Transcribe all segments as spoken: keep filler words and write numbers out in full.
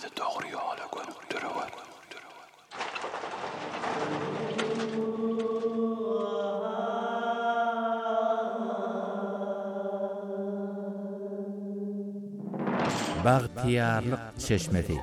bizi doğru yola götürüyor. Baghtiyarlyk çeşmesi.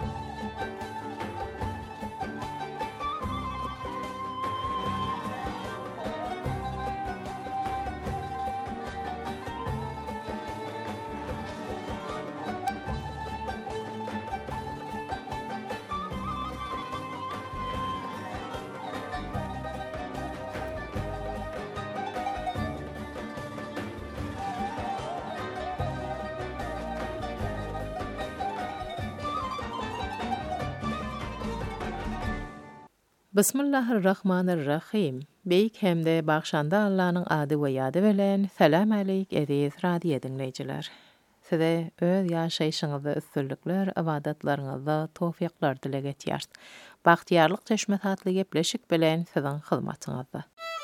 Bismillahirrahmanirrahim. Beyik hemde bagşanda Allah'ın adı we ýady bilen salam aleyk ediz radio dinleyijiler. Size öz ýaşaýyşyňyzda üstünlikler, ibadatlaryňyzda tawfyklar dilek etýär. Baghtiyarlyk çeşme tatly gepleşik bilen siziň hyzmatyňyzda.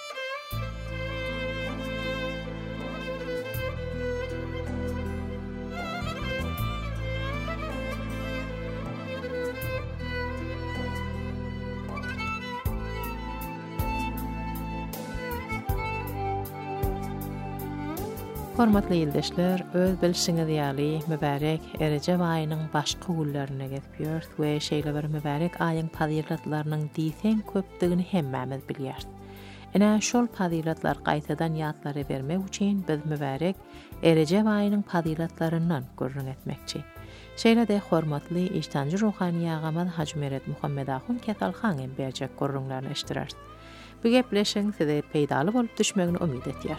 Hormatly ýoldaşlar, öz bilşiňiz ýaly mübarek Erejep aýynyň başga günlerine geçýär we şeýle bir mübarek aýyň fazilatlarynyň diýsen köpdigini hemmämiz bilýär. Ene şol fazilatlar gaýtadan ýatlary bermek üçin biz mübarek Erejep aýynyň fazilatlaryndan gurrun etmekçi. Şeýle de hormatly iştanjy ruhany ýagamaz Haji Meret Muhammed Ahun Ketalxan berjek gurrunlaryny eşdirer. Bu gepleşiň size peýdaly bolup düşmegini umyt etýär.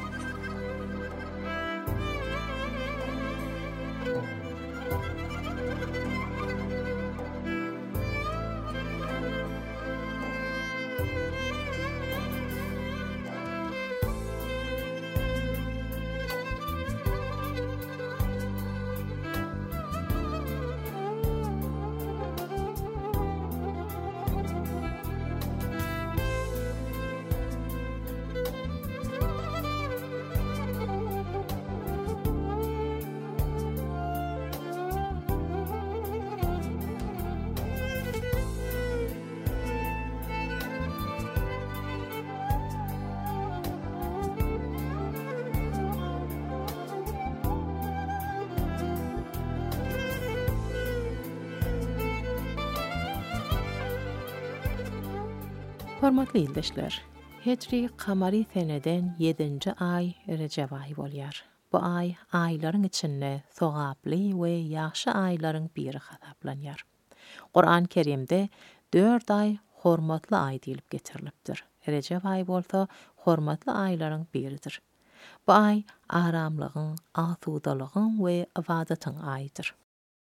Hormatly ýoldaşlar, Hicri kamary seneden yedinji ay Recep aýy bolýar. Bu ay aýlaryň içinde sowaply we ýaxşy aýlaryň biri hasaplanýar. Qur'an-ı Kerimde dört ay hormatly ay diýilip getirilipdir. Recep aýy bolsa hormatly aýlaryň biridir. Bu ay aramlygyň, asudalygyň we ibadatyň aýydyr.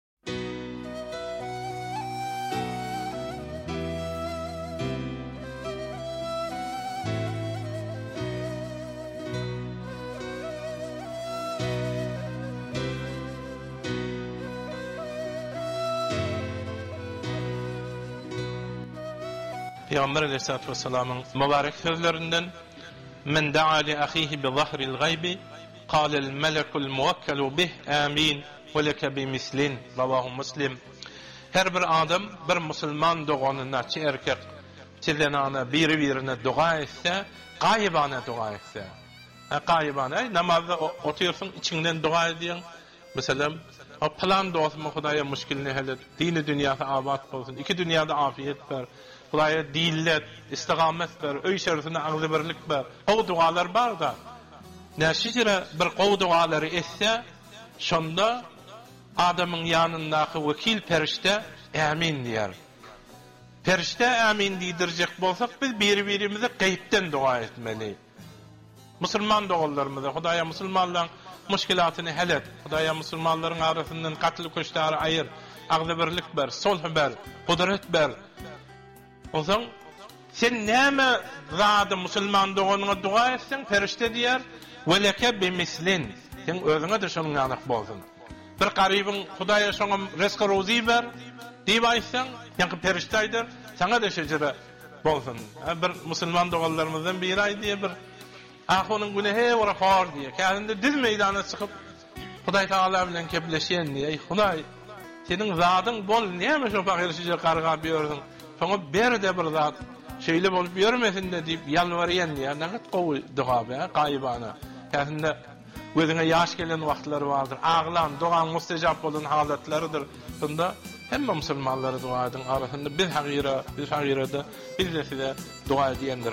Peygamber Aleyhissalatu vesselam'ın mübarek sözlerinden "Men da'a li ahihi bi zahril gaybi qala al melekul muwakkelu bih amin ve leke bi mislin." Rawahu Muslim. Her bir adam bir musulman doğanına çi erkek çilenana biri-birine dua etse, gaybana dua etse. Ha gaybana namazda otuyorsun içinden dua ediyorsun. Mesela o plan dostum Hudaýa müşkilini hal dini dünyada abat bolsun. İki dünyada afiyet ver. Hudaýa dillet, istigamet ber, öý şerifine agly birlik ber. O dualar bar da. Näşijere bir gowy dualary etse, şonda adamyň ýanyndaky wekil perişte amin diýer. Perişte amin diýdirjek bolsak biz bir-birimize gaýpden dua etmeli. Musulman dogallarymyza Hudaýa musulmanlaryň müşkilatyny hal et. Hudaýa musulmanlaryň arasyndan gatly köşdäri aýyr, agly birlik ber, sulh ber, kudret ber. Ozan sen näme zady musulman doganyna dua etsen perişte diýer weleke bi mislin sen özüňe de şonuň ýanyk bolsun. Bir garybyň Hudaýa şoňa rezk rozy ber diýip aýtsan ýa-da perişte aýdyr sana da şejere bolsun. Bir musulman dogallarymyzdan biri aýdy bir ahonyň günehe wara hor diýe. Kärinde diz meýdana çykyp Hudaý Taala bilen kepleşýän diýe. Hudaý senin zadyň bol näme şo fakirşije garga berdin. Soňa ber de bir zat şeýle bolup bermesin de diýip ýalwarýan ýa nämet gowy duga be gaýbana. Häzinde özüne ýaş gelen wagtlary bardyr. Aglan, dogan mustajap bolan halatlarydyr. Bunda hemme musulmanlary dua edin arasynda bir hagyra, bir hagyra-da bir de dua edýändir.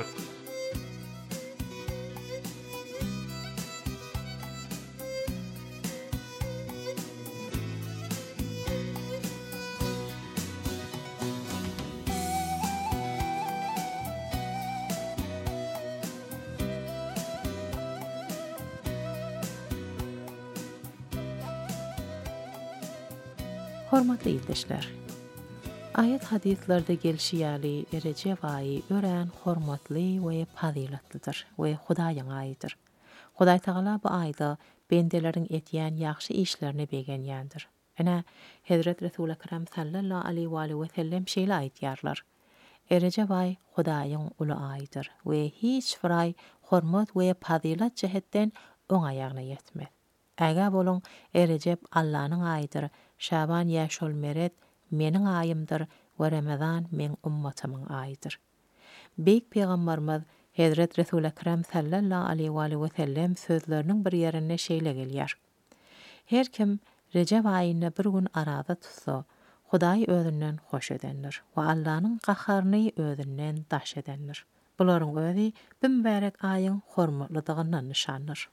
Hormatly ýurtdaşlar. Ayet hadislerde gelşiyali erece vayi ören hormatly we fazilatlydyr we Hudaýyň aýydyr. Hudaý Taala bu aýda bendeleriň etýän ýaxşy işlerini begenýändir. Ana Hazrat Resul Ekrem sallallahu aleyhi we alihi we sellem şeýle aýdýarlar. Erece vaý Hudaýyň uly aýydyr we hiç bir aý hormat we fazilat jehetden oň aýagyna ýetmez. Äge bolun Erecep Allahyň aýydyr. Şaban ýaşol meret meniň aýymdyr we Ramazan men ummatymyň aýydyr. Beýik peýgamberimiz Hazrat Resul Ekrem sallallahu aleyhi we alihi we sellem sözleriniň bir ýerine şeýle gelýär. Her kim Recep aýyny bir gün arada tutsa, Hudaý özünden hoş edendir we Allahyň gaharyny özünden daş edendir. Bularyň özi bu mübarek aýyň hormatlydygyndan nişandyr.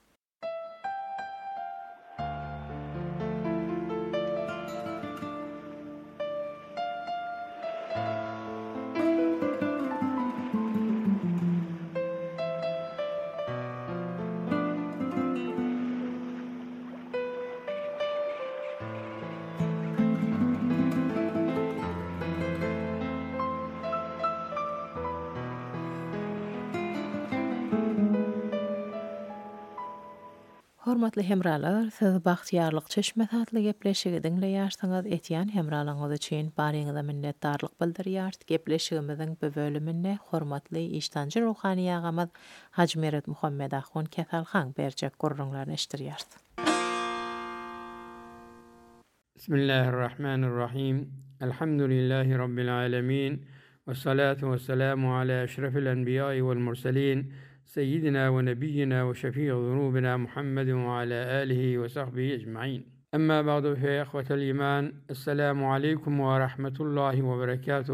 Hormatly hemralar, siz bagtyarlyk çeşme tatly gepleşigi diňleýärsiňiz, etýän hemralaryňyz üçin baryňyza minnetdarlyk bildirýär. Gepleşigimiziň bu bölüminde hormatly iştanjy ruhany ýagamyz Haji Meret Muhammed Ahun Kesalhan berjek gurrunlaryny eşdirýär. Bismillahirrahmanirrahim. Elhamdülillahi rabbil alamin. Ve salatu ve selamu ala eşrefil enbiya'i vel murselin. سيدنا ونبينا وشفيع ذنوبنا محمد وعلى آله وصحبه أجمعين. أما بعد فيا إخوة الإيمان السلام عليكم ورحمة الله وبركاته.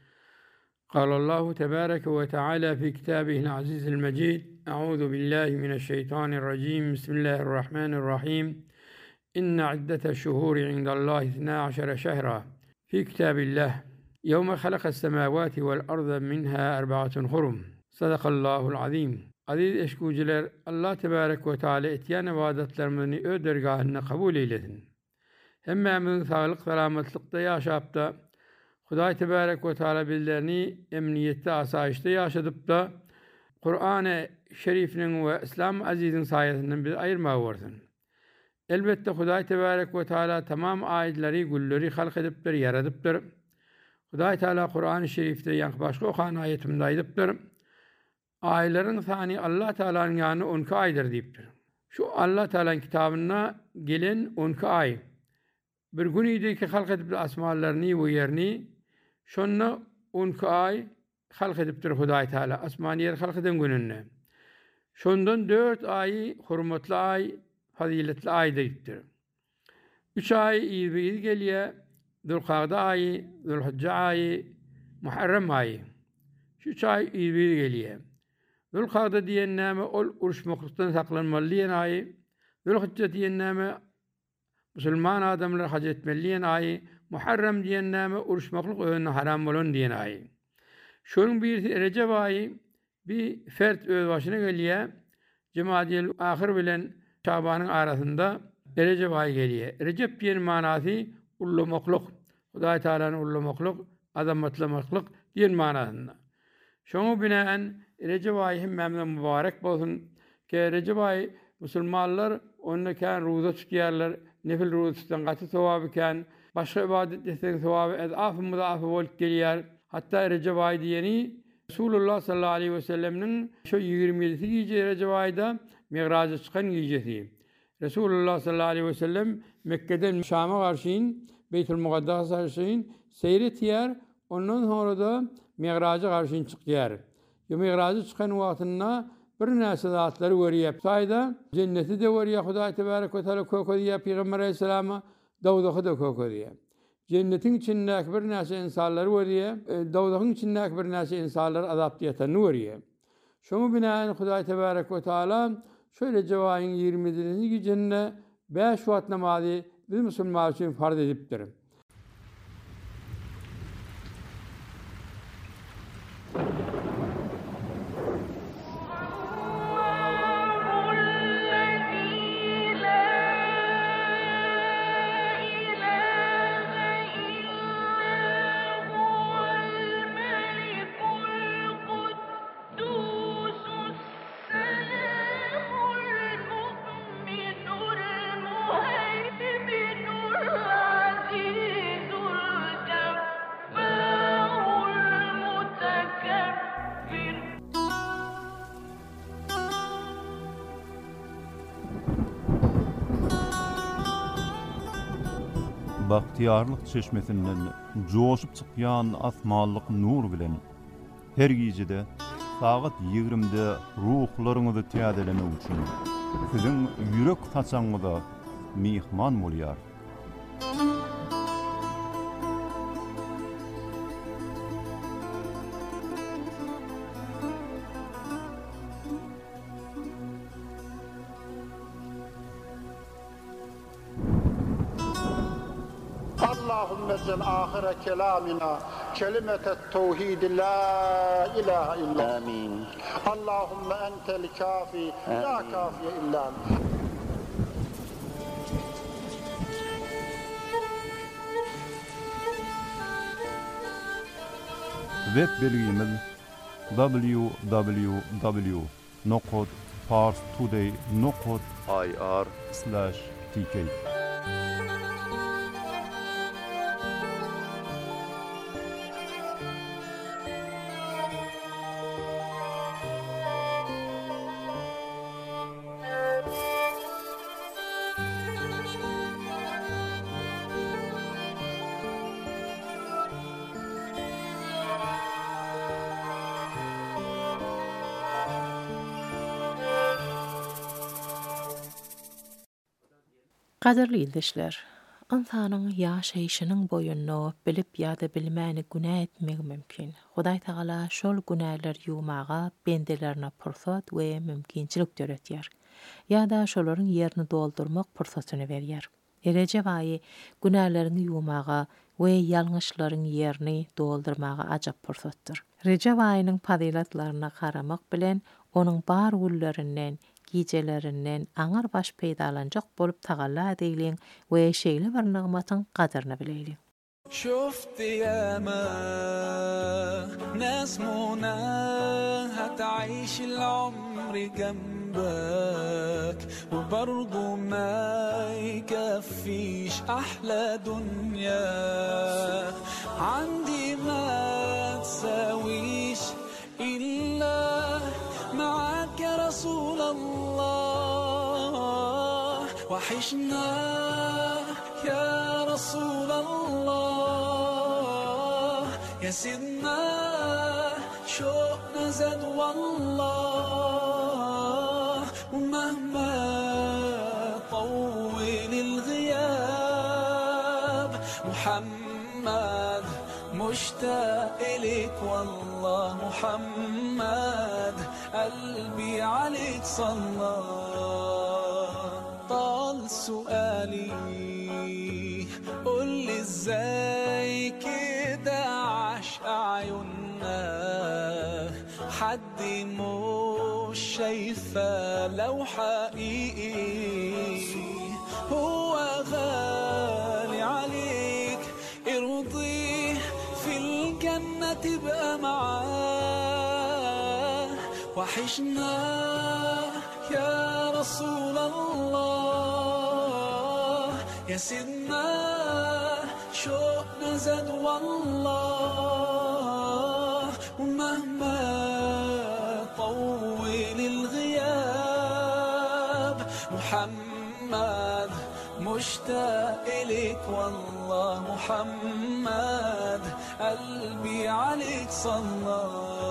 قال الله تبارك وتعالى في كتابه العزيز المجيد: أعوذ بالله من الشيطان الرجيم. بسم الله الرحمن الرحيم. إن عدة الشهور عند الله اثنا عشر شهرا في كتاب الله يوم خلق السماوات والأرض منها أربعة حرم. Sadakallahul azim. Aziz eşkuciler, Allah tebarek ve teala etýän ibadetlerimizni öz dergahyna kabul eylesin. Hemmemiň saglyk salamatlikda ýaşapda, Hudaý tebarek ve teala bizlerini emniyetde, asaýyşda ýaşadypda, Kur'an-ı Şerifiniň we İslam aziziň saýasyndan biz aýyrmak bolsun. Elbetde Hudaý tebarek ve teala tamam aýetleri, gulleri halk edipdir, yaradypdyr. Hudaý teala Kur'an-ı Şerifde ýa başga okan aýetinde aýdypdyr. Aýlaryň sany Allah Taala'nın ýany on iki aýdyr diýipdir. Şu Allah Taala'nın kitabına gelen on iki aý. Bir gün idi ki halk edip asmanlaryny we ýerini, şonu on iki aý halk edipdir Hudaý Taala asman ýer halk eden gününde. Şondan dört aý hormatly aý, faziletli aý diýipdir. üç aý ýyl gelýär, Zulqa'da aýy, Zulhicce aýy, Muharram aýy. Şu üç aý ýyl gelýär. Zulqa'da diýen näme ol uruşmaklykdan saklanmaly diýen aý, Zulhicce diýen näme musulman adamlar hac etmeli aý, Muharram diýen näme uruşmaklyk öňüne haram bolan diýen aý. Şonuň bir Recep aýy bir fert öz başyna gelýär. Cemaadil ahir bilen Şabanyň arasynda Recep aýy gelýär. Recep diýen manasy ullamaklyk, Hudaý Taala'ny ullamaklyk, azamatlamaklyk diýen manasynda. Şoňa binaen Recep aýy hemmemden mübarek bolsun. Ki Recep aýy musulmanlar onda kan roza tutýarlar, nefil roza tutsan gaty sowaby kan, başga ibadet etsen sowaby azaf mudaf bolup gelýär. Hatta Recep aýy diýeni Resulullah sallallahu aleyhi ve sellem'nin şu ýigirmi ýedisi gece Recep aýda Mi'raja çykan gecesi. Resulullah sallallahu aleyhi ve sellem Mekke'den Şam'a garşyn Beytül Muqaddas karşın seyret yer. Ondan sonra da Mi'rac'a karşın çıkıyor. Yo Mi'rac'a çıkan vaktinde bir näse zatları görýär. Sayda cenneti de görýär. Hudaý tebarek we taala kökediýär. Peygamber aleyhissalama Dawuda da kökediýär. Cennetin içindäki bir näse insanlary görýär. Dawudyň içindäki bir näse insanlar azap diýetini görýär. Şoňa binaen Hudaý tebarek we taala şöyle Cevaýyň ýigirmidinji gecende beş wagt namazy biz musulman üçin farz edipdir. Bahtiyarlyk çeşmesinden joşup çykýan asmanlyk nur bilen her gecede saat ýigrimide ruhlaryňyzy täzelemek üçin siziň ýürek taçaňyza mihman bolýar. اللهم اجعل آخر كلامنا كلمة التوحيد لا إله إلا آمين. اللهم أنت الكافي لا كافي إلا أنت. Web belgimiz w w w nokta parstoday nokta i r slash t k. Qadarly ýoldaşlar, insanyň ýaşaýyşynyň boýuny bilip ýa-da bilmäni günä etmek mümkin. Hudaý Taala şol günäler ýuwmaga bendelerine pursat we mümkinçilik töretýär. Ýa-da şolaryň ýerini doldurmak pursatyny berýär. Erejä waý günälerini ýuwmaga we ýalňyşlaryň ýerini doldurmaga ajap pursatdyr. Rejab aýynyň fazilatlaryna garamak bilen onuň bar gullarinden gijelerinden aňar baş peýdalanjak bolup tagalla edeýilen we şeýle bir nygmatyň gadaryny bileýilen. شفت ياما ناس منى هتعيش العمر جنبك وبرضه ما يكفيش أحلى دنيا عندي ما تساويش إلا معاك يا رسول الله وحشنا يا رسول الله يا سيدنا شوقنا زاد والله ومهما طول الغياب محمد مشتاق إليك والله محمد قلبي عليك صلى طال سؤالي قل لي ازاي كده عاش عيوننا حد مش شايفه لو حقيقي هو غالي عليك ارضيه في الجنة تبقى معاه وحشنا يا رسول الله يا سيدنا شوقنا زاد والله ومهما طول الغياب محمد محمد مشتاق إليك والله محمد قلبي عليك صلى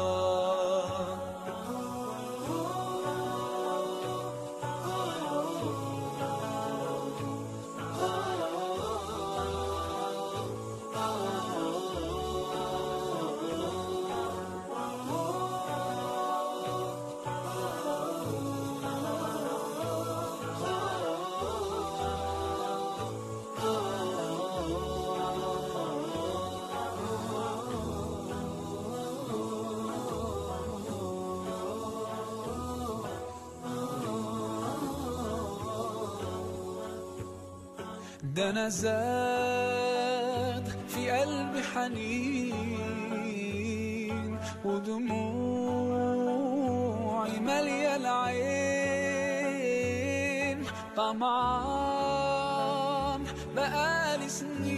ده أنا زاد في قلبي حنين ودموعي مالية العين طمعان بقالي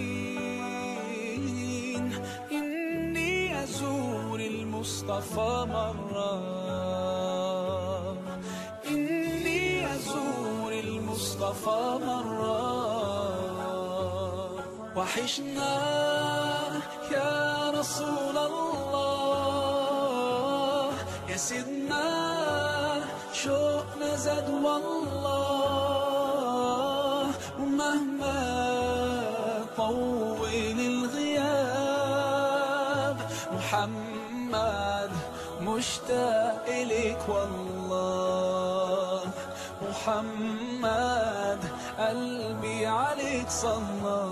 سنين إني أزور المصطفى مرة إني أزور المصطفى مرة وحشنا يا رسول الله يا سيدنا شوقنا زاد والله ومهما طول الغياب محمد مشتاق إليك والله محمد قلبي عليك صلى.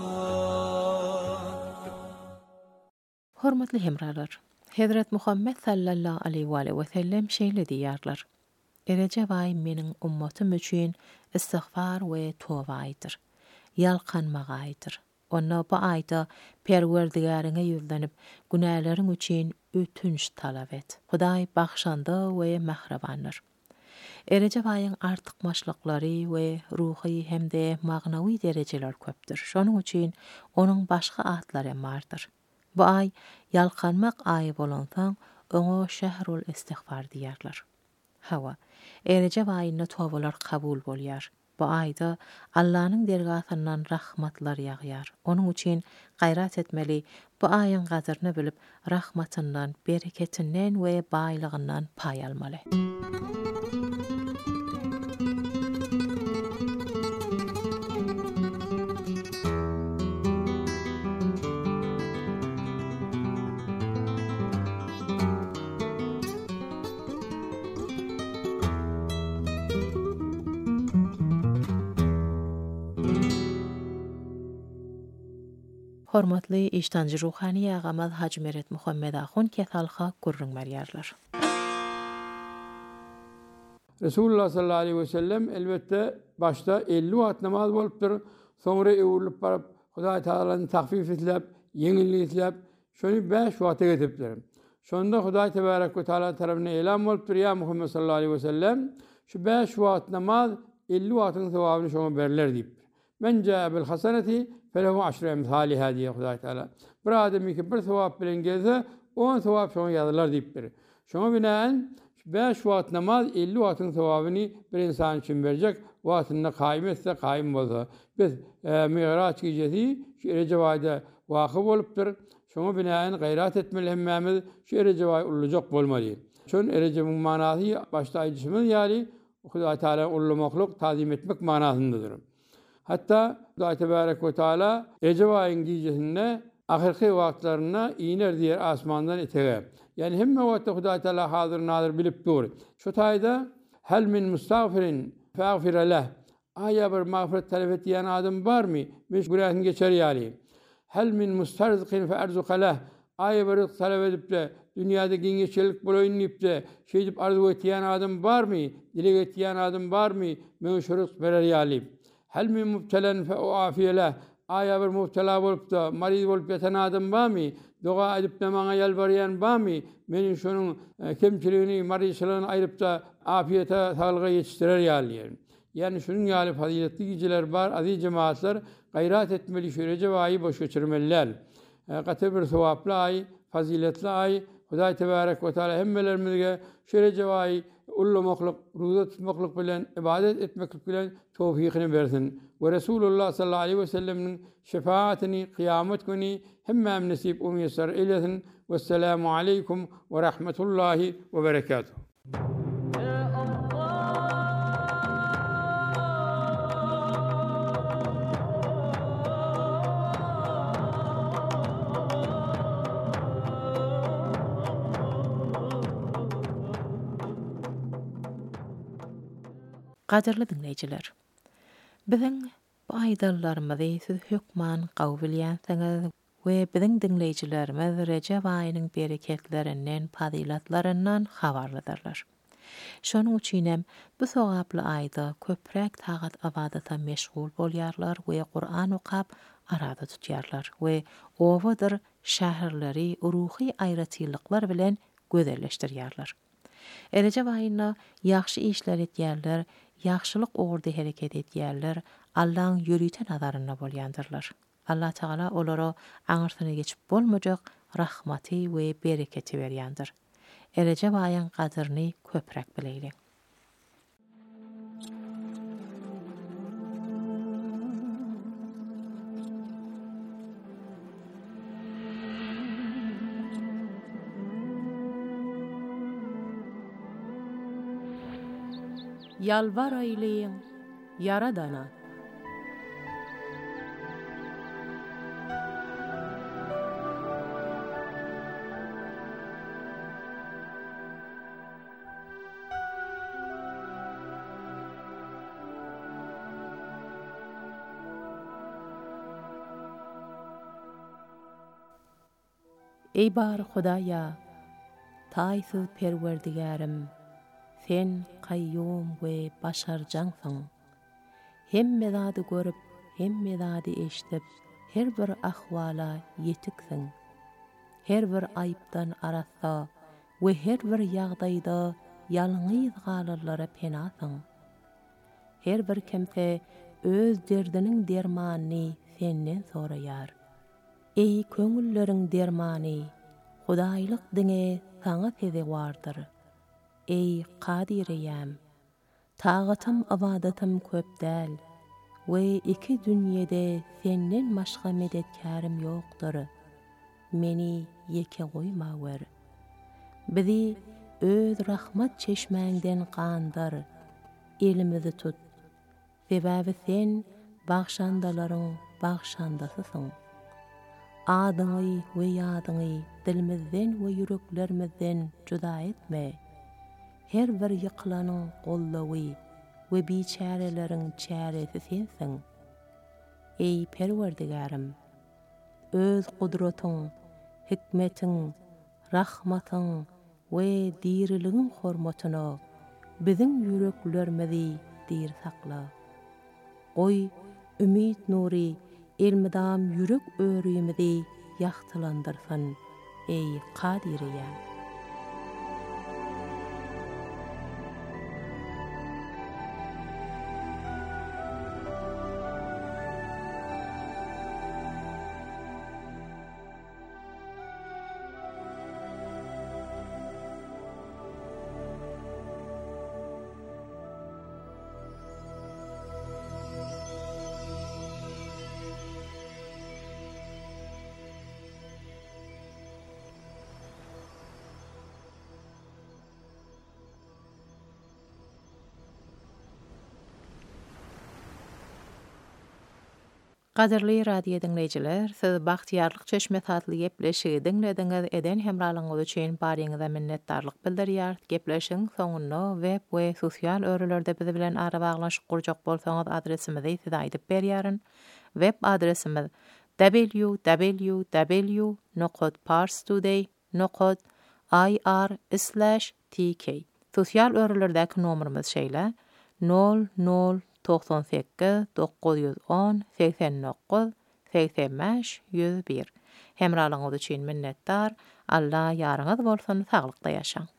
Hormatly hemralar, Hazrat Muhammed sallallahu aleyhi ve sellem şeýle diýärler. Erecep ay meniň ummatym üçin istighfar we towaýdyr. Ýalkanmagaýdyr. Onda bu aýda Perwerdigariňe ýüzlenip günähleриň üçin ötünç talap et. Hudaý bagşandy we mehrebandyr. Erecep ayın artykmaçlyklary we ruhy hemde magnawy derejeler köpdür. Şonuň üçin onuň başga atlary bardyr. Bu ay ýalkanmak aýy bolansaň oňa şehrul istighfar diýerler. Hawa, Erecep aýynda towalar kabul bolýar. Bu aýda Allah'nyň dergahyndan rahmatlar ýagýar. Onuň üçin gaýrat etmeli, bu aýyň gadyryny bilip rahmatyndan, bereketinden we baýlygyndan paý almaly. Hormatly iştanjy ruhani ýagamaz Haji Meret Muhammed Ahun kesalha gurrun berýärler. Resulullah sallallahu aleyhi ve sellem elbette başta elli wakat namaz bolupdyr. Soňra öwrülip barıp Hudaý Taalanyň tahfif etlep, ýeňilliklep, şonu beş wakata getipdir. Şonda Hudaý Tebarek we Taala tarapyndan elan bolupdyr, ya Muhammed sallallahu aleyhi ve sellem, şu beş wakat namaz elli wakatyň sewabyny şoňa berler diýip. Men jaa bil hasanati felehu aşru emsaliha diye Hudaý Taala. Bir adamy ki bir sewap bilen gelse on sewap şoňa ýazylar diýipdir. Şoňa binaen beş wakat namaz elli wakatyň sewabyny bir insan üçin berjek. Wagtynda kaým etse kaým bolsa. Biz e, Mi'raç gecesi şu Recep aýda waky bolupdyr. Şoňa binaen gaýrat etmeli hemmemiz şu Recep aý ullujak bolmaly. Şon Recep'in manasy başda aýdyşymyz ýaly Hudaý Taala ullu mahluk tazim etmek manasyndadyr. Hatta Hudaý Tebarek we Taala Recep aýynyň gecesinde ahirki wagtlaryna iner diýer asmandan etege. Yani hemme wagtda Hudaý Taala hazır nadir bilip dur. Şu taýda hel min mustagfirin fagfir leh. Aýa bir mağfiret talep etýän adam barmy? Beş günahını geçer ýaly. Hel min mustarziqin fe arzuqa leh. Aýa bir talep edip de dünýäde giňeçilik bolaýyn diýip de şeý diýip arzu etýän adam barmy? Dilek etýän adam barmy? Men şuruk berer ýaly. Hel min mubtelen fe uafiye leh. Aýa bir mubtela bolup da mariz bolup ýatan adam barmy? Doga edip de maňa ýalbarýan barmy? Meniň şonuň e, kemçiligini, marizçylygyny aýryp da afiyete, sağlyga ýetişdirer ýaly. Yani şunun ýaly faziletli geceler bar, aziz cemaatler gaýrat etmeli, şu Recep aýy boş geçirmeliler. Gaty bir sowaply aý, faziletli aý, Hudaý Tebarek we Taala hemmelerimizge şu Recep aýy ullamaklyk, ruza tutmaklyk bilen, ibadet etmeklik bilen tawfikini bersin. Ve Resulullah sallallahu aleyhi ve sellem'in şefaatini kıyamet günü hemmem nasip o müyesser eylesin. Vesselamu aleykum ve rahmetullahi ve berekatuhu. Qadirli dinleyijiler, biziň bu aýdallarymyzy siz hökman gabuul ýansaňyz we biziň dinleyijilerimiz Recep aýynyň bereketlerinden, fazilatlaryndan habarlydylar. Şonuň üçinem bu sowaply aýda köprek tagat abadata meşgul bolýarlar we Qur'an okap arada tutýarlar we owadyr şäherleri ruhy aýratylyklar bilen gözelleşdirýärler. Recep aýyna ýaxşy işler etýärler, ýaxşylyk uğurda hereket etýärler, Allahyň ýörüýten nazaryna bolýandyrlar. Allah Taala olara aňyrsyna geçip bolmajak rahmaty we bereketi berýändir. Recep aýyň gadyryny köprek bileýlik. Yalvar ayleyin Yaradana. Ey bar Hudaýa, taýsyz perwerdigarim, sen kayyum we başarjansyň. Hemme zady görüp, hemme zady eşdip, her bir ahwala yetiksiň. Her bir aýypdan arasa we her bir ýagdaýda ýalňyz galarlara penasyň. Her bir kimse öz derdiniň dermanyny senden soraýar. Ey köňülleriň dermany, Hudaýlyk diňe saňa teze wardyr. Ey Qadireyem, tağatım abadatım köp däl we iki dünýede senden başga medetkarim ýokdur. Meni ýeke goýma wer. Bizi öz rahmat çeşmäňden gandyr. Elimizi tut. Sebäbi sen bagşandalaryň bagşandasysyň. Adyňy we ýadyňy dilimizden we yüreklerimizden juda etme. Her bir ýyklanyň gollawy we biçäreleriň çäresi sensiň. Ey Perwerdigarim, öz gudratyň, hikmetiň, rahmatyň we diriligiň hormatyna biziň yüreklerimizi dir sakla. Oy ümit nuri elmidam yürek öýrüýümidi ýagtylandyrsyn. Ey Qadireyem. Qadirli radio dinleyijiler, siz Bagtyarlyk çeşme tatly gepleşigi dinlediňiz, eden hemralyňyz üçin barýyňyza minnetdarlyk bildirýär. Gepleşiň soňunda web we sosial örelerde bizi bilen ara baglanşyp gurjak bolsaňyz adresimizi size aýdyp berýärin. Web adresimiz w w w nokta parstoday nokta i r slash t k. Sosial örelerdäki nomerimiz şeýle nol nol doksan sekiz dokuz yüz on seksen dokuz seksen beş yüz bir. Hemralyňyz üçin minnetdar. Allah ýaryňyz bolsun, saglykda ýaşaň.